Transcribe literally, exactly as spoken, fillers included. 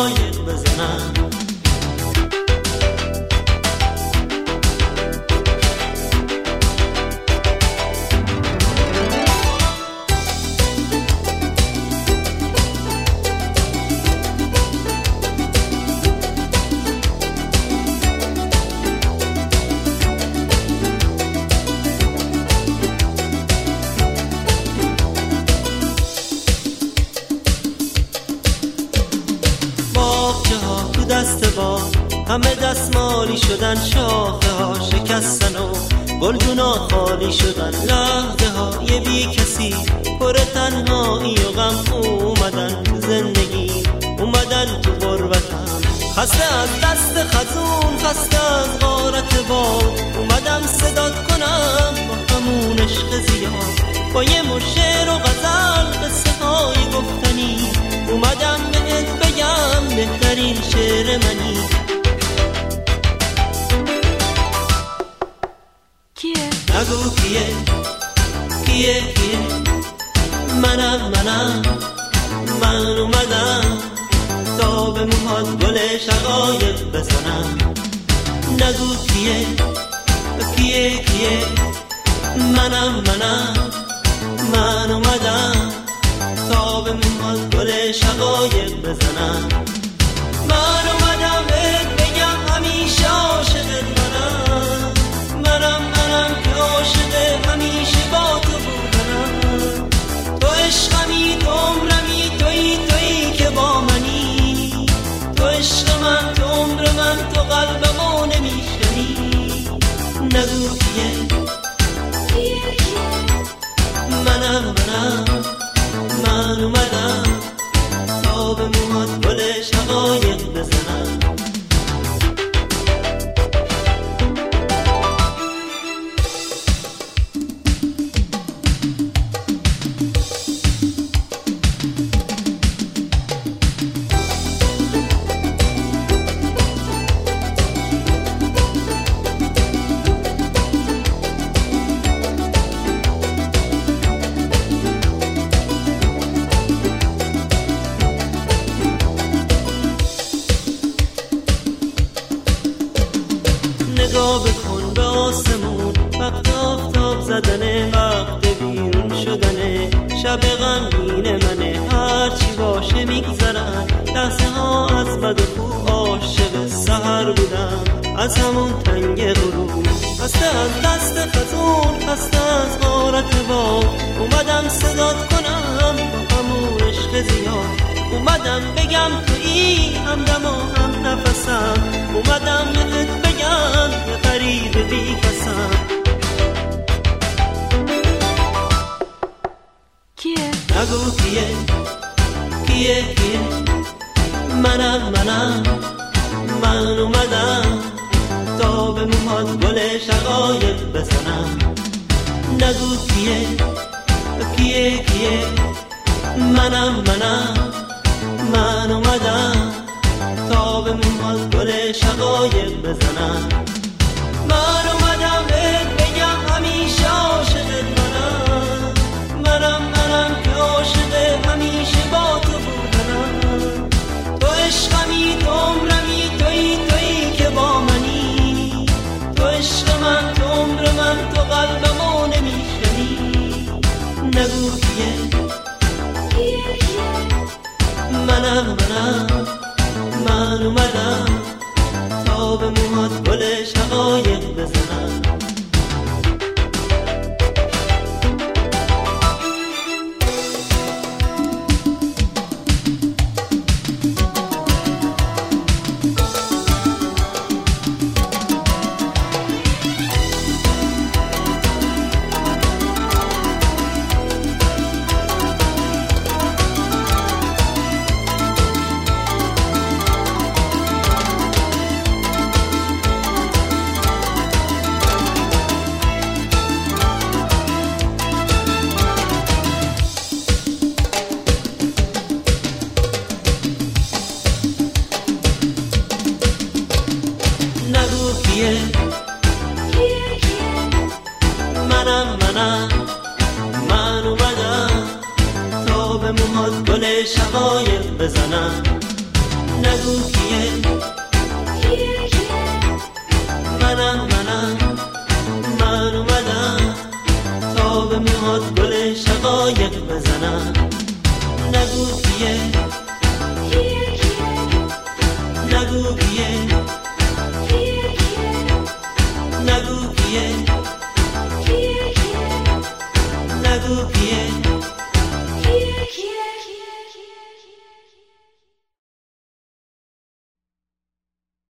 شقایق بزنم. همه دستمالی شدن، شاخه ها شکستن و گلدونا خالی شدن، لحظه های بی کسی پر تنهایی و غم اومدن تو زندگی، اومدن تو غربتم. خسته از دست خزون، خسته از غارت باد، اومدم صدات کنم با همون عشق زیاد، با یه مش شعر و غزل قصه های گفتنی، اومدم بهت بگم بهترین شعر منی. نگو کیه کیه کیه منم منم من اومدم تا به موهات گل شقایق بزنم. نگو کیه کیه کیه منم منم من اومدم تا به موهات گل شقایق بزنم. من اومدم بهت بگم همیشه عاشقت منم، منم منم که عاشق همیشه با تو بودنم. تو عشقمی، تو عمرمی، تویی تویی که با منی، تو عشق من، تو عمر من، تو قلبمو نمیشنی. نگو کیه منم منم من اومدم تا به موهات گل شقایق بزنم. نگاه بکن به آسمون، وقت آفتاب زدنه، وقت بیرون شدنه، شب غمگین منه، هرچی باشه میگذرن لحظه ها از بد و خوب. عاشق سحر بودم از همون تنگ غروب، خسته از دست خزون، خسته از غارت باد، اومدم صدات کنم با همون عشق زیاد، اومدم بگم تویی همدم و هم نفسم، اومدم بهت بگم یه غریب بی کسم. کیه؟ نگو کیه کیه کیه منم منم من اومدم تا به موهات گل شقایق بزنم. نگو کیه کیه کیه منم منم من اومدم تا به موهات گل شقایق بزنم. من اومدم بهت بگم همیشه عاشقت منم، منم منم که عاشق همیشه با تو بودنم. تو عشقمی، تو عمرمی، تویی تویی که با منی، تو عشق من، تو عمر من، تو قلبمو نمیشنی. نگو کیه منم منم من اومدم تا به موهات گل شقایق بزنم. کیه منم منم من اومدم تا به موهات گل شقایق بزنم. نگو کیه